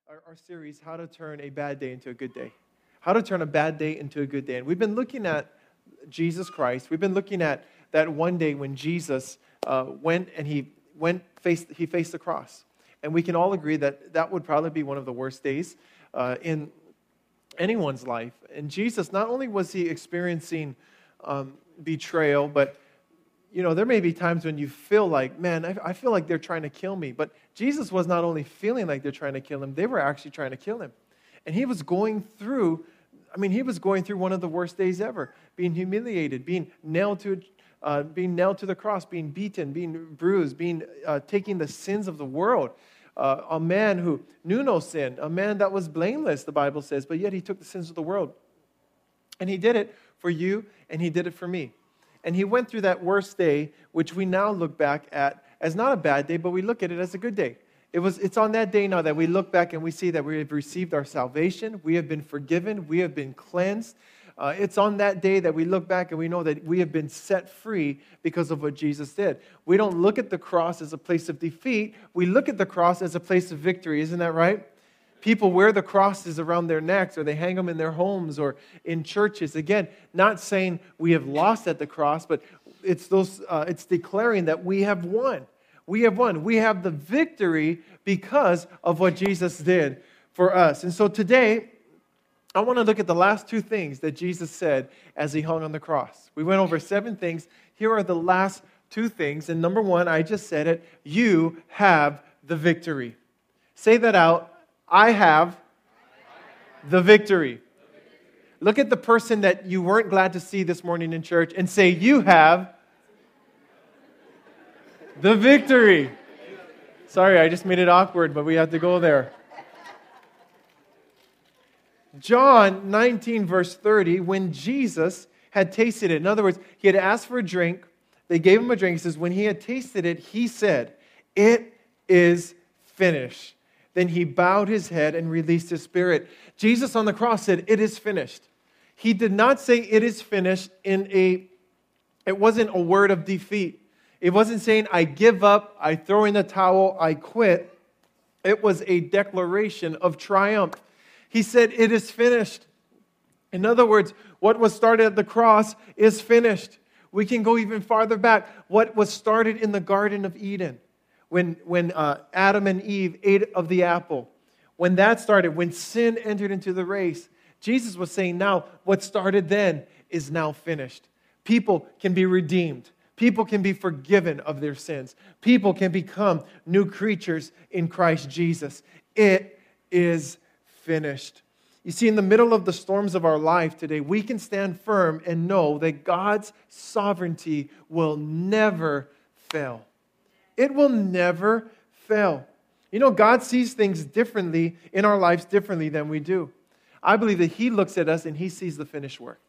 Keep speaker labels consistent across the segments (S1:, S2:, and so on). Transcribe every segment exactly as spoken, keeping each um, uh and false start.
S1: our, our series, How to Turn a Bad Day into a Good Day. How to turn a bad day into a good day. And we've been looking at Jesus Christ. We've been looking at that one day when Jesus uh, went and he went faced he faced the cross. And we can all agree that that would probably be one of the worst days uh, in anyone's life. And Jesus, not only was he experiencing um, betrayal, but you know, there may be times when you feel like, man, I, I feel like they're trying to kill me. But Jesus was not only feeling like they're trying to kill him, they were actually trying to kill him. And he was going through, I mean, he was going through one of the worst days ever, being humiliated, being nailed to uh, being nailed to the cross, being beaten, being bruised, being uh, taking the sins of the world. Uh, a man who knew no sin, a man that was blameless, the Bible says, but yet he took the sins of the world. And he did it for you, and he did it for me. And he went through that worst day, which we now look back at as not a bad day, but we look at it as a good day. It was, it's on that day now that we look back and we see that we have received our salvation, we have been forgiven, we have been cleansed. Uh, it's on that day that we look back and we know that we have been set free because of what Jesus did. We don't look at the cross as a place of defeat. We look at the cross as a place of victory. Isn't that right? People wear the crosses around their necks, or they hang them in their homes or in churches. Again, not saying we have lost at the cross, but it's those. Uh, it's declaring that we have won. We have won. We have the victory because of what Jesus did for us. And so today, I want to look at the last two things that Jesus said as he hung on the cross. We went over seven things. Here are the last two things. And number one, I just said it. You have the victory. Say that out. I have the victory. Look at the person that you weren't glad to see this morning in church and say, you have the victory. Sorry, I just made it awkward, but we have to go there. John nineteen, verse thirty, when Jesus had tasted it. In other words, he had asked for a drink. They gave him a drink. He says, when he had tasted it, he said, it is finished. Then he bowed his head and released his spirit. Jesus on the cross said, it is finished. He did not say it is finished in a, it wasn't a word of defeat. It wasn't saying, I give up, I throw in the towel, I quit. It was a declaration of triumph. He said, it is finished. In other words, what was started at the cross is finished. We can go even farther back. What was started in the Garden of Eden. When, when uh, Adam and Eve ate of the apple, when that started, when sin entered into the race, Jesus was saying now, what started then is now finished. People can be redeemed. People can be forgiven of their sins. People can become new creatures in Christ Jesus. It is finished. You see, in the middle of the storms of our life today, we can stand firm and know that God's sovereignty will never fail. It will never fail. You know, God sees things differently in our lives differently than we do. I believe that He looks at us and He sees the finished work.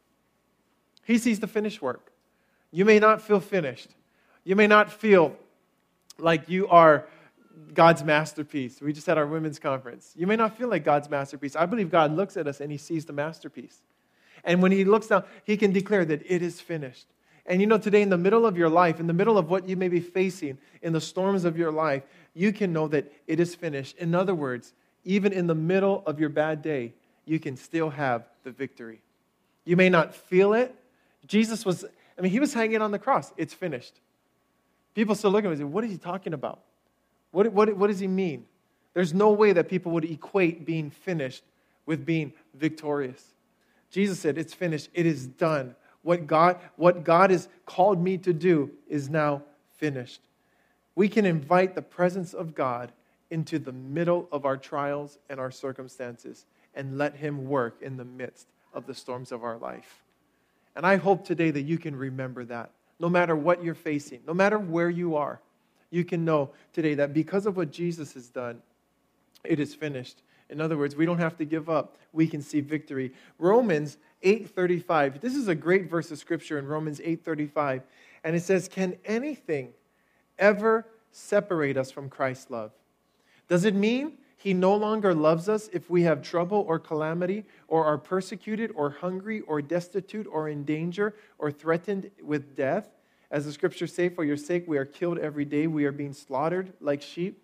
S1: He sees the finished work. You may not feel finished. You may not feel like you are God's masterpiece. We just had our women's conference. You may not feel like God's masterpiece. I believe God looks at us and He sees the masterpiece. And when He looks down, He can declare that it is finished. And you know, today in the middle of your life, in the middle of what you may be facing, in the storms of your life, you can know that it is finished. In other words, even in the middle of your bad day, you can still have the victory. You may not feel it. Jesus was, I mean, He was hanging on the cross. It's finished. People still look at Him and say, what is He talking about? What, what, what does He mean? There's no way that people would equate being finished with being victorious. Jesus said, it's finished. It is done. What God, what God has called me to do is now finished. We can invite the presence of God into the middle of our trials and our circumstances and let Him work in the midst of the storms of our life. And I hope today that you can remember that. No matter what you're facing, no matter where you are, you can know today that because of what Jesus has done, it is finished. In other words, we don't have to give up. We can see victory. Romans eight thirty-five. This is a great verse of Scripture in Romans eight thirty-five. And it says, can anything ever separate us from Christ's love? Does it mean He no longer loves us if we have trouble or calamity, or are persecuted, or hungry, or destitute, or in danger, or threatened with death? As the Scriptures say, for your sake we are killed every day. We are being slaughtered like sheep.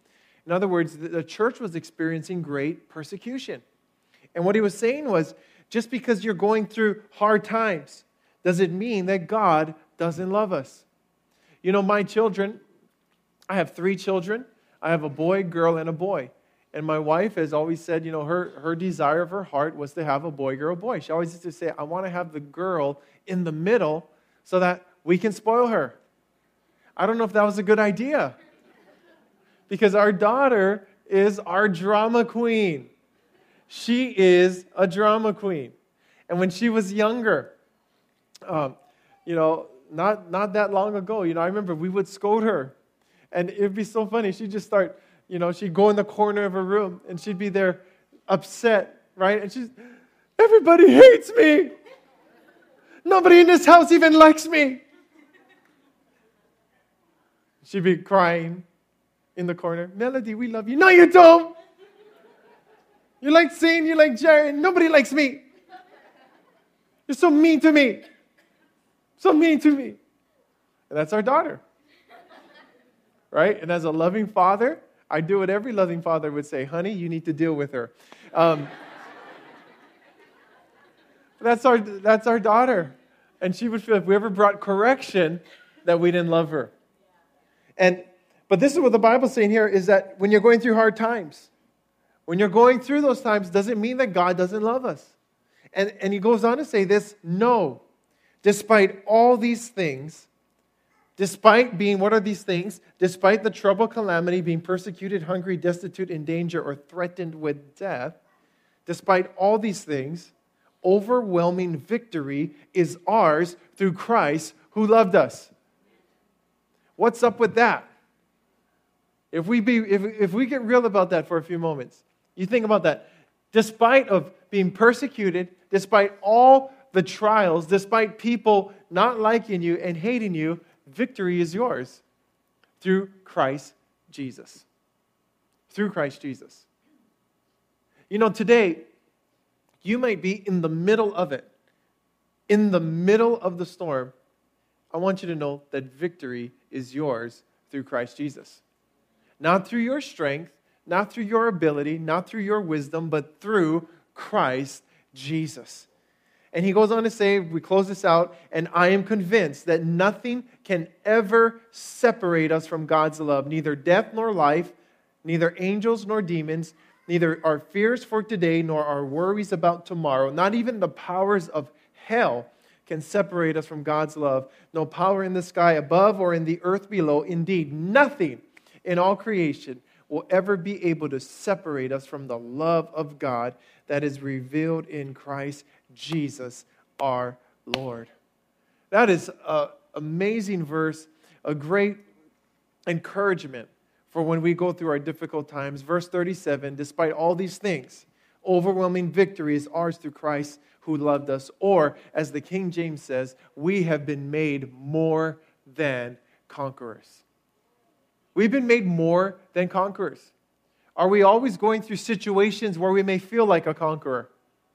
S1: In other words, the church was experiencing great persecution. And what he was saying was, just because you're going through hard times, does it mean that God doesn't love us? You know, my children, I have three children. I have a boy, girl, and a boy. And my wife has always said, you know, her, her desire of her heart was to have a boy, girl, boy. She always used to say, I want to have the girl in the middle so that we can spoil her. I don't know if that was a good idea. Because our daughter is our drama queen. She is a drama queen. And when she was younger, um, you know, not, not that long ago, you know, I remember we would scold her. And it would be so funny. She'd just start, you know, she'd go in the corner of her room and she'd be there upset, right? And she's, everybody hates me. Nobody in this house even likes me. She'd be crying in the corner. Melody, we love you. No, you don't. You like Zane, you like Jared. Nobody likes me. You're so mean to me. So mean to me. And that's our daughter. Right? And as a loving father, I do what every loving father would say. Honey, you need to deal with her. Um, that's our that's our daughter. And she would feel if we ever brought correction that we didn't love her. And But this is what the Bible's saying here, is that when you're going through hard times, when you're going through those times, doesn't mean that God doesn't love us. And, and he goes on to say this, no, despite all these things, despite being, what are these things? Despite the trouble, calamity, being persecuted, hungry, destitute, in danger, or threatened with death, despite all these things, overwhelming victory is ours through Christ who loved us. What's up with that? If we be, if, if we get real about that for a few moments, you think about that. Despite of being persecuted, despite all the trials, despite people not liking you and hating you, victory is yours through Christ Jesus. Through Christ Jesus. You know, today, you might be in the middle of it. In the middle of the storm, I want you to know that victory is yours through Christ Jesus. Not through your strength, not through your ability, not through your wisdom, but through Christ Jesus. And he goes on to say, we close this out, and I am convinced that nothing can ever separate us from God's love, neither death nor life, neither angels nor demons, neither our fears for today nor our worries about tomorrow, not even the powers of hell can separate us from God's love. No power in the sky above or in the earth below. Indeed, nothing in all creation will ever be able to separate us from the love of God that is revealed in Christ Jesus our Lord. That is an amazing verse, a great encouragement for when we go through our difficult times. Verse thirty-seven, despite all these things, overwhelming victory is ours through Christ who loved us. Or, as the King James says, we have been made more than conquerors. We've been made more than conquerors. Are we always going through situations where we may feel like a conqueror?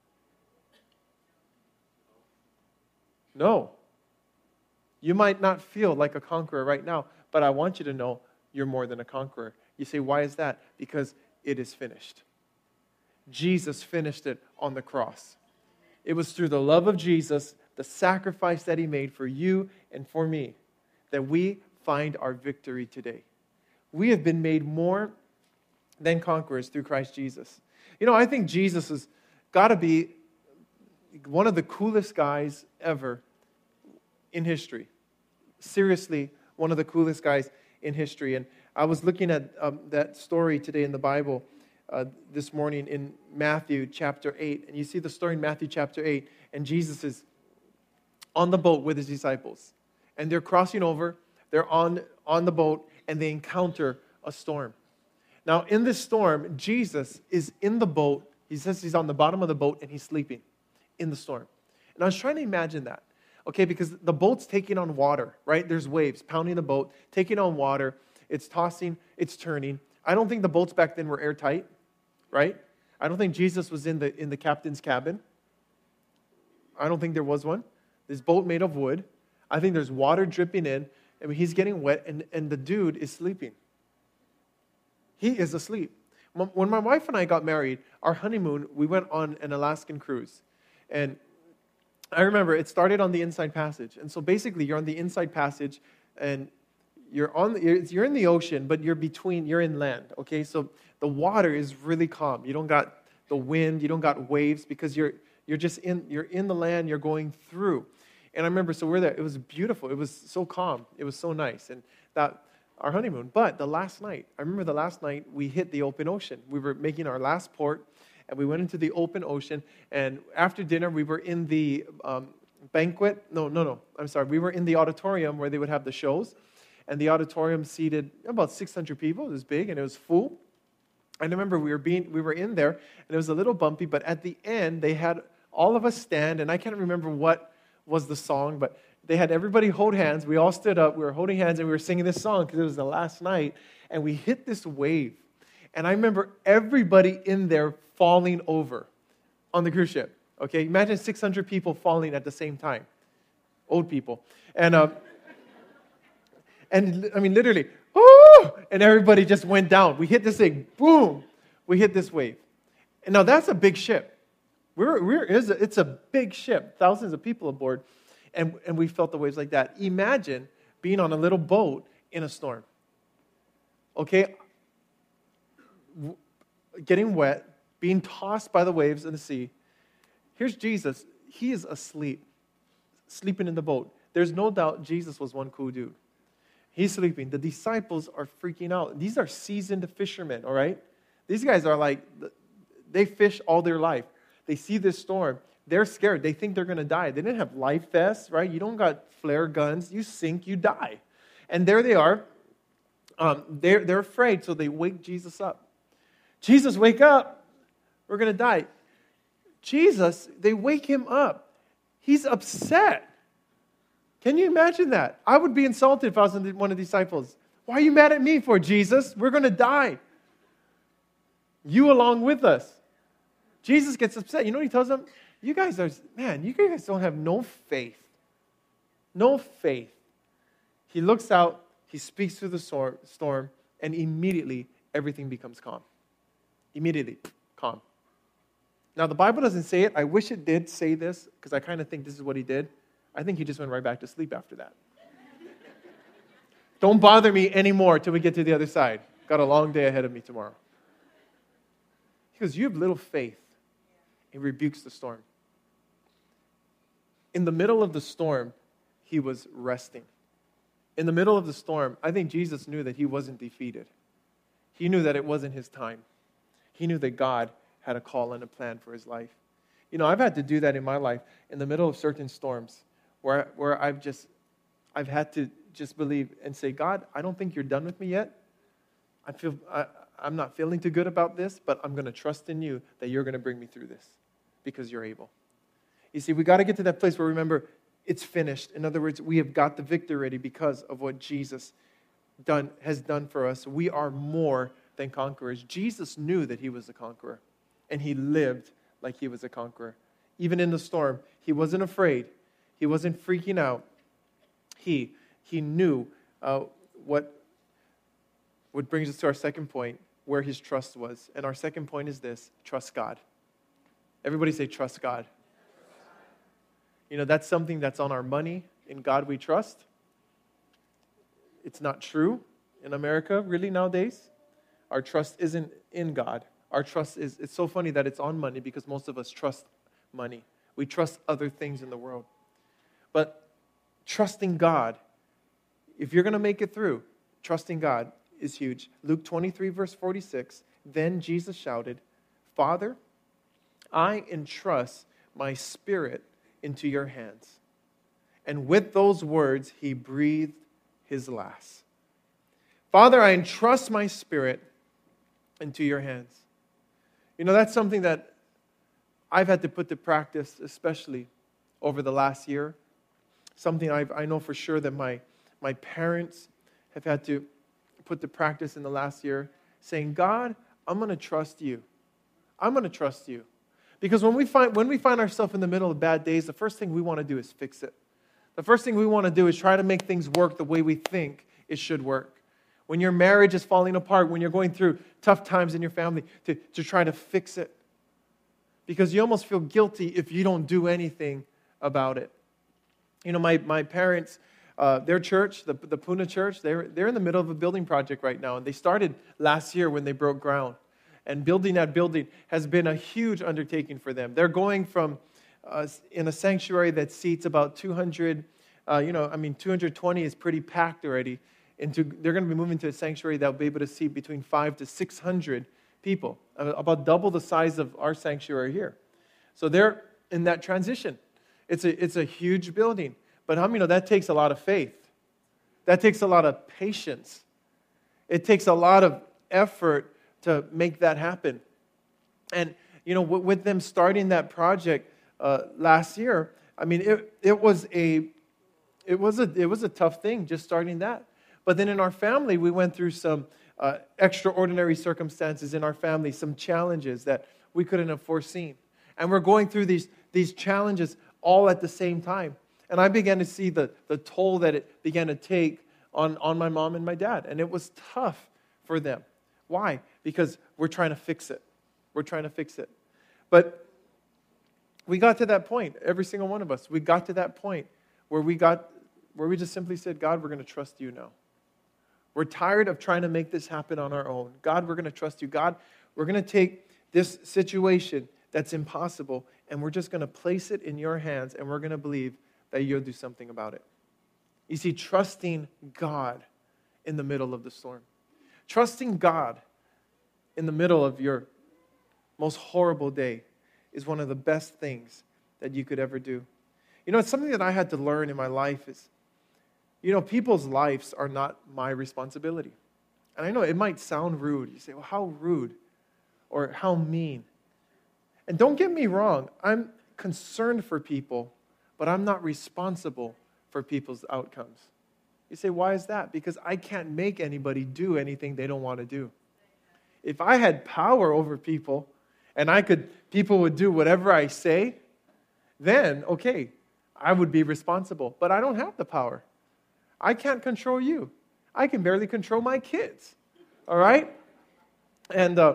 S1: No. You might not feel like a conqueror right now, but I want you to know you're more than a conqueror. You say, why is that? Because it is finished. Jesus finished it on the cross. It was through the love of Jesus, the sacrifice that he made for you and for me, that we find our victory today. We have been made more than conquerors through Christ Jesus. You know, I think Jesus has got to be one of the coolest guys ever in history. Seriously, one of the coolest guys in history. And I was looking at um, that story today in the Bible uh, this morning in Matthew chapter eight. And you see the story in Matthew chapter eight. And Jesus is on the boat with his disciples. And they're crossing over. They're on, on the boat. And they encounter a storm. Now, in this storm, Jesus is in the boat. He says he's on the bottom of the boat and he's sleeping in the storm. And I was trying to imagine that. Okay, because the boat's taking on water, right? There's waves pounding the boat, taking on water. It's tossing, it's turning. I don't think the boats back then were airtight, right? I don't think Jesus was in the in the captain's cabin. I don't think there was one. This boat made of wood. I think there's water dripping in. I mean, he's getting wet, and, and the dude is sleeping. He is asleep. When my wife and I got married, our honeymoon, we went on an Alaskan cruise. And I remember it started on the Inside Passage. And so basically, you're on the Inside Passage, and you're on the, you're in the ocean, but you're between, you're in land, okay? So the water is really calm. You don't got the wind, you don't got waves, because you're you're just in, you're in the land, you're going through. And I remember, so we're there, it was beautiful. It was so calm. It was so nice. And that, our honeymoon. But the last night, I remember the last night, we hit the open ocean. We were making our last port, and we went into the open ocean. And after dinner, we were in the um, banquet. No, no, no. I'm sorry. We were in the auditorium where they would have the shows. And the auditorium seated about six hundred people. It was big, and it was full. And I remember we were being, we were in there, and it was a little bumpy. But at the end, they had all of us stand. And I can't remember what was the song, but they had everybody hold hands. We all stood up. We were holding hands, and we were singing this song because it was the last night. And we hit this wave. And I remember everybody in there falling over on the cruise ship. Okay, imagine six hundred people falling at the same time. Old people. And, um, and I mean, literally, oh, and everybody just went down. We hit this thing, boom. We hit this wave. And now that's a big ship. We're, we're, it's, a, it's a big ship, thousands of people aboard. And, and we felt the waves like that. Imagine being on a little boat in a storm. Okay? Getting wet, being tossed by the waves in the sea. Here's Jesus. He is asleep, sleeping in the boat. There's no doubt Jesus was one cool dude. He's sleeping. The disciples are freaking out. These are seasoned fishermen, all right? These guys are like, they fish all their life. They see this storm. They're scared. They think they're going to die. They didn't have life vests, right? You don't got flare guns. You sink, you die. And there they are. Um, they're, they're afraid, so they wake Jesus up. Jesus, wake up. We're going to die. Jesus, they wake him up. He's upset. Can you imagine that? I would be insulted if I was one of the disciples. Why are you mad at me for, Jesus? We're going to die. You along with us. Jesus gets upset. You know what he tells them? You guys are, man, you guys don't have no faith. No faith. He looks out, he speaks through the storm, and immediately everything becomes calm. Immediately, calm. Now, the Bible doesn't say it. I wish it did say this, because I kind of think this is what he did. I think he just went right back to sleep after that. Don't bother me anymore till we get to the other side. Got a long day ahead of me tomorrow. He goes, you have little faith. He rebukes the storm. In the middle of the storm, he was resting. In the middle of the storm, I think Jesus knew that he wasn't defeated. He knew that it wasn't his time. He knew that God had a call and a plan for his life. You know, I've had to do that in my life in the middle of certain storms where, where I've just, I've had to just believe and say, God, I don't think you're done with me yet. I feel, I, I'm not feeling too good about this, but I'm going to trust in you that you're going to bring me through this because you're able. You see, we got to get to that place where, remember, it's finished. In other words, we have got the victory ready because of what Jesus done has done for us. We are more than conquerors. Jesus knew that he was a conqueror, and he lived like he was a conqueror. Even in the storm, he wasn't afraid. He wasn't freaking out. He, he knew uh, what, what brings us to our second point, where his trust was. And our second point is this: trust God. Everybody say, trust God. You know, that's something that's on our money. In God we trust. It's not true in America, really, nowadays. Our trust isn't in God. Our trust is, it's so funny that it's on money because most of us trust money. We trust other things in the world. But trusting God, if you're going to make it through, trusting God is huge. Luke twenty-three, verse forty-six, then Jesus shouted, Father, I entrust my spirit into your hands. And with those words, he breathed his last. Father, I entrust my spirit into your hands. You know, that's something that I've had to put to practice, especially over the last year. Something I've, I know for sure that my, my parents have had to put to practice in the last year, saying, God, I'm going to trust you. I'm going to trust you. Because when we find when we find ourselves in the middle of bad days, the first thing we want to do is fix it. The first thing we want to do is try to make things work the way we think it should work. when your marriage is falling apart, when you're going through tough times in your family, to, to try to fix it. Because you almost feel guilty if you don't do anything about it. You know, my, my parents, uh, their church, the, the Puna church, they're, they're in the middle of a building project right now. And they started last year when they broke ground. And building that building has been a huge undertaking for them. They're going from, uh, in a sanctuary that seats about two hundred, uh, you know, I mean, two hundred twenty is pretty packed already. Into, they're going to be moving to a sanctuary that will be able to seat between five to six hundred people, about double the size of our sanctuary here. So they're in that transition. It's a, it's a huge building. But how many know that takes a lot of faith? That takes a lot of patience. It takes a lot of effort to make that happen. And, you know, with them starting that project uh, last year, I mean, it, it was a it was a it was a tough thing just starting that. But then in our family, we went through some uh, extraordinary circumstances in our family, some challenges that we couldn't have foreseen. And we're going through these, these challenges all at the same time. And I began to see the, the toll that it began to take on, on my mom and my dad. And it was tough for them. Why? Because we're trying to fix it. We're trying to fix it. But we got to that point, every single one of us. We got to that point where we got, where we just simply said, God, we're going to trust you now. We're tired of trying to make this happen on our own. God, we're going to trust you. God, we're going to take this situation that's impossible, and we're just going to place it in your hands, and we're going to believe that you'll do something about it. You see, trusting God in the middle of the storm. Trusting God in the middle of your most horrible day is one of the best things that you could ever do. You know, it's something that I had to learn in my life is, you know, people's lives are not my responsibility. And I know it might sound rude. You say, well, how rude or how mean? And don't get me wrong, I'm concerned for people, but I'm not responsible for people's outcomes. You say, why is that? Because I can't make anybody do anything they don't want to do. If I had power over people and I could, people would do whatever I say, then, okay, I would be responsible. But I don't have the power. I can't control you. I can barely control my kids. All right? And uh,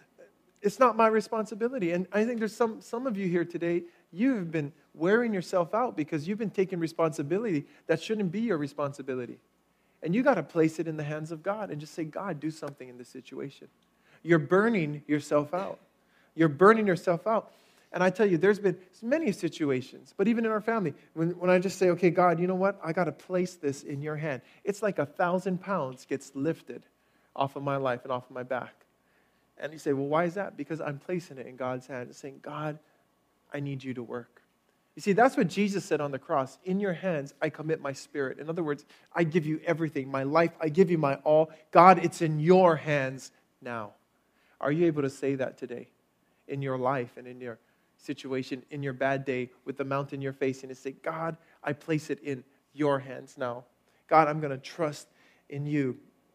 S1: it's not my responsibility. And I think there's some, some of you here today, you've been wearing yourself out because you've been taking responsibility that shouldn't be your responsibility. And you got to place it in the hands of God and just say, God, do something in this situation. You're burning yourself out. You're burning yourself out. And I tell you, there's been many situations, but even in our family, when, when I just say, okay, God, you know what? I got to place this in your hand. It's like a thousand pounds gets lifted off of my life and off of my back. And you say, well, why is that? Because I'm placing it in God's hand and saying, God, I need you to work. You see, that's what Jesus said on the cross. In your hands, I commit my spirit. In other words, I give you everything. My life, I give you my all. God, it's in your hands now. Are you able to say that today in your life and in your situation, in your bad day, with the mountain you're facing, and say, God, I place it in your hands now. God, I'm going to trust in you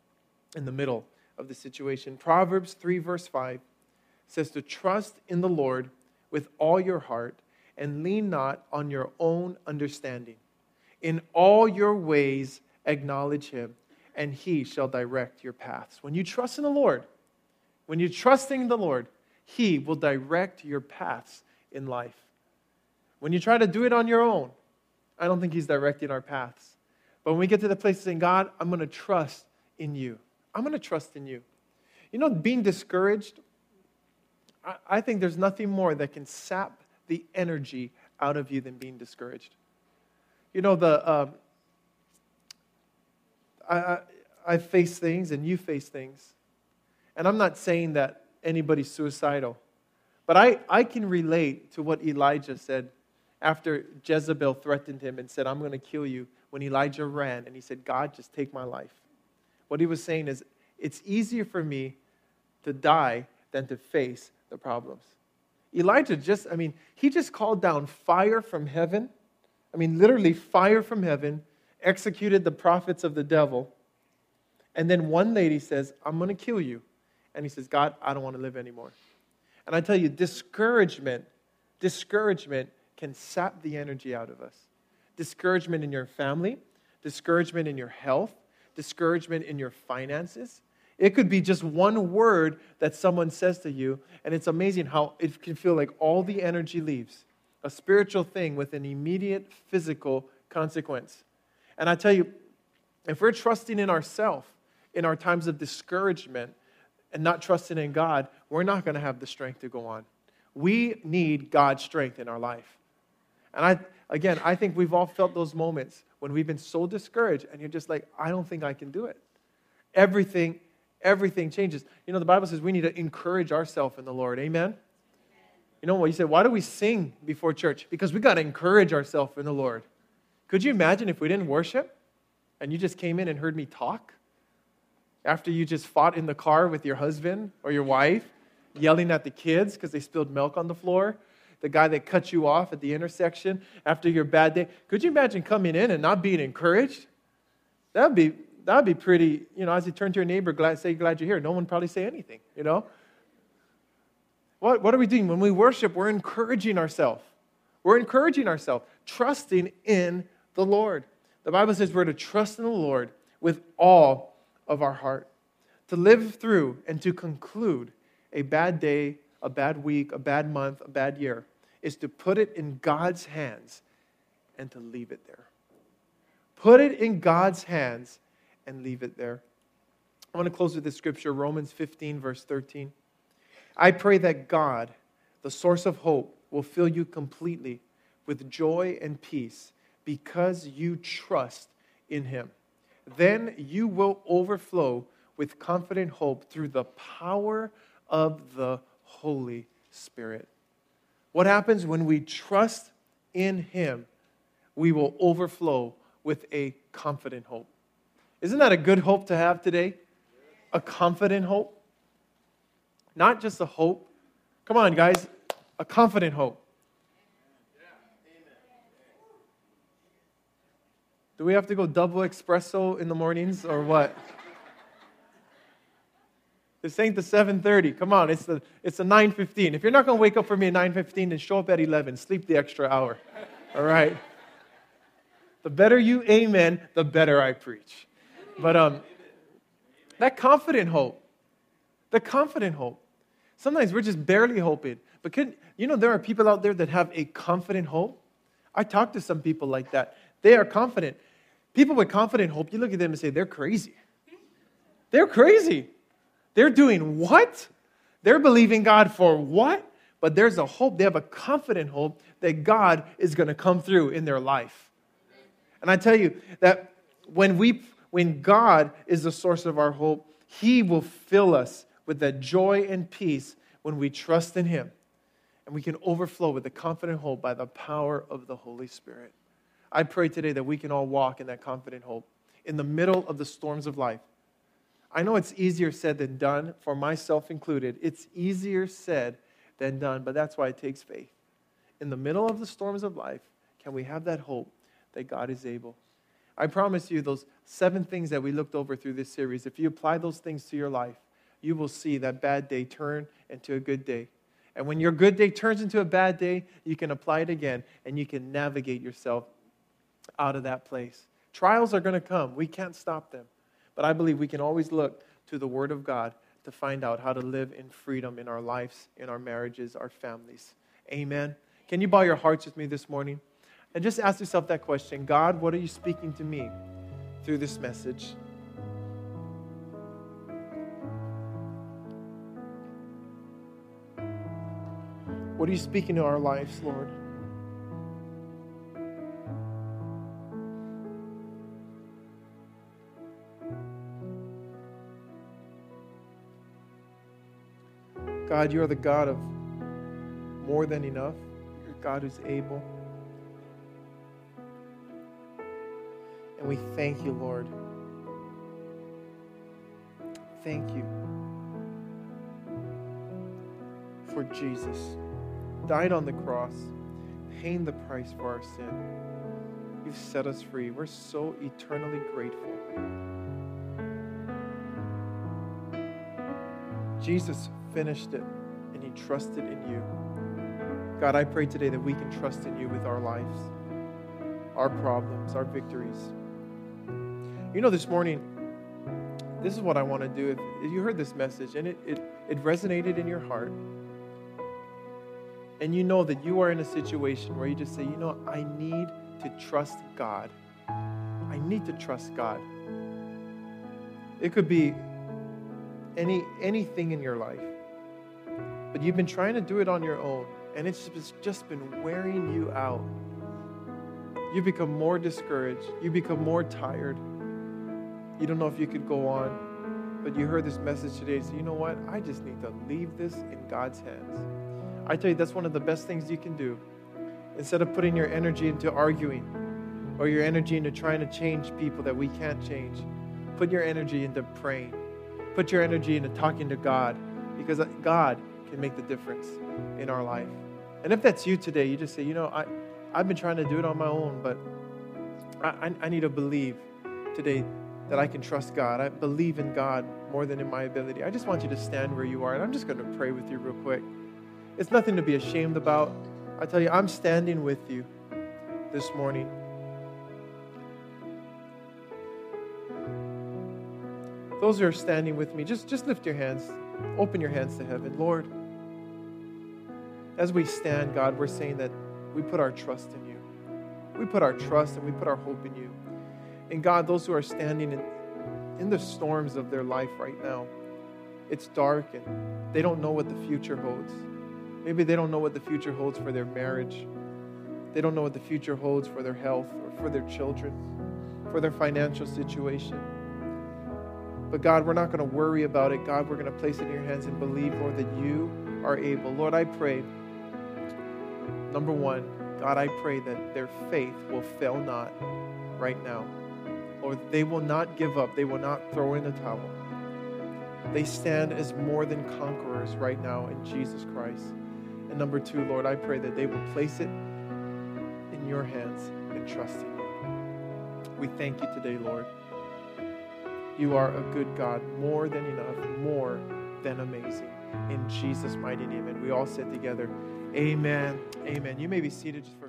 S1: in the middle of the situation. Proverbs three, verse five says to trust in the Lord with all your heart and lean not on your own understanding. In all your ways acknowledge him, and he shall direct your paths. When you trust in the Lord, when you're trusting in the Lord, he will direct your paths in life. When you try to do it on your own, I don't think he's directing our paths. But when we get to the place of saying, God, I'm going to trust in you. I'm going to trust in you. You know, being discouraged, I, I think there's nothing more that can sap the energy out of you than being discouraged. You know, the um, I, I, I face things and you face things. And I'm not saying that anybody's suicidal. But I, I can relate to what Elijah said after Jezebel threatened him and said, I'm going to kill you, when Elijah ran and he said, God, just take my life. What he was saying is, it's easier for me to die than to face the problems. Elijah just, I mean, he just called down fire from heaven. I mean, literally fire from heaven, executed the prophets of the devil. And then one lady says, I'm going to kill you. And he says, God, I don't want to live anymore. And I tell you, discouragement, discouragement can sap the energy out of us. Discouragement in your family, discouragement in your health, discouragement in your finances. It could be just one word that someone says to you, and it's amazing how it can feel like all the energy leaves. A spiritual thing with an immediate physical consequence. And I tell you, if we're trusting in ourselves in our times of discouragement and not trusting in God, we're not going to have the strength to go on. We need God's strength in our life. And I, again, I think we've all felt those moments when we've been so discouraged and you're just like, I don't think I can do it. Everything, everything changes. You know, the Bible says we need to encourage ourselves in the Lord. Amen? You know what? You said, why do we sing before church? Because we got to encourage ourselves in the Lord. Could you imagine if we didn't worship and you just came in and heard me talk after you just fought in the car with your husband or your wife, yelling at the kids because they spilled milk on the floor, the guy that cut you off at the intersection after your bad day? Could you imagine coming in and not being encouraged? That would be that would be pretty, you know, as you turn to your neighbor, glad, say glad you're here. No one would probably say anything, you know? What, what are we doing? When we worship, we're encouraging ourselves. We're encouraging ourselves, trusting in the Lord. The Bible says we're to trust in the Lord with all of our heart. To live through and to conclude a bad day, a bad week, a bad month, a bad year, is to put it in God's hands and to leave it there. Put it in God's hands and leave it there. I want to close with this scripture, Romans fifteen, verse thirteen. I pray that God, the source of hope, will fill you completely with joy and peace because you trust in Him. Then you will overflow with confident hope through the power of the Holy Spirit. What happens when we trust in Him? We will overflow with a confident hope. Isn't that a good hope to have today? A confident hope? Not just a hope. Come on, guys. A confident hope. Do we have to go double espresso in the mornings or what? This ain't the seven thirty. Come on, it's the it's the nine fifteen. If you're not going to wake up for me at nine fifteen, then show up at eleven. Sleep the extra hour. All right? The better you amen, the better I preach. But um, that confident hope, the confident hope. Sometimes we're just barely hoping. But can, you know, there are people out there that have a confident hope. I talk to some people like that. They are confident. People with confident hope, you look at them and say, they're crazy. They're crazy. They're doing what? They're believing God for what? But there's a hope. They have a confident hope that God is going to come through in their life. And I tell you that when we, when God is the source of our hope, He will fill us with that joy and peace when we trust in Him. And we can overflow with the confident hope by the power of the Holy Spirit. I pray today that we can all walk in that confident hope in the middle of the storms of life. I know it's easier said than done, for myself included. It's easier said than done, but that's why it takes faith. In the middle of the storms of life, can we have that hope that God is able? I promise you, those seven things that we looked over through this series, if you apply those things to your life, you will see that bad day turn into a good day. And when your good day turns into a bad day, you can apply it again, and you can navigate yourself out of that place. Trials are going to come. We can't stop them. But I believe we can always look to the Word of God to find out how to live in freedom in our lives, in our marriages, our families. Amen. Can you bow your hearts with me this morning? And just ask yourself that question. God, what are you speaking to me through this message? What are you speaking to our lives, Lord? God, you are the God of more than enough. You're God who's able. And we thank you, Lord. Thank you for Jesus. Died on the cross, paying the price for our sin. You've set us free. We're so eternally grateful. Jesus finished it, and He trusted in you. God, I pray today that we can trust in you with our lives, our problems, our victories. You know, this morning, this is what I want to do. If, if you heard this message and it, it, it resonated in your heart, and you know that you are in a situation where you just say, you know, I need to trust God. I need to trust God. It could be any anything in your life, but you've been trying to do it on your own, and it's just been wearing you out. You become more discouraged. You become more tired. You don't know if you could go on, but you heard this message today. So you know what? I just need to leave this in God's hands. I tell you, that's one of the best things you can do. Instead of putting your energy into arguing or your energy into trying to change people that we can't change, put your energy into praying. Put your energy into talking to God, because God can make the difference in our life. And if that's you today, you just say, you know, I, I've been trying to do it on my own, but I, I, I need to believe today that I can trust God. I believe in God more than in my ability. I just want you to stand where you are, and I'm just going to pray with you real quick. It's nothing to be ashamed about. I tell you, I'm standing with you this morning. Those who are standing with me, just, just lift your hands. Open your hands to heaven. Lord, as we stand, God, we're saying that we put our trust in you. We put our trust and we put our hope in you. And God, those who are standing in, in the storms of their life right now, it's dark and they don't know what the future holds. Maybe they don't know what the future holds for their marriage. They don't know what the future holds for their health or for their children, for their financial situation. But God, we're not going to worry about it. God, we're going to place it in your hands and believe, Lord, that you are able. Lord, I pray, number one, God, I pray that their faith will fail not right now. Lord, they will not give up. They will not throw in the towel. They stand as more than conquerors right now in Jesus Christ. And number two, Lord, I pray that they will place it in your hands and trust in you. We thank you today, Lord. You are a good God, more than enough, more than amazing. In Jesus' mighty name. And we all sit together. Amen. Amen. You may be seated just for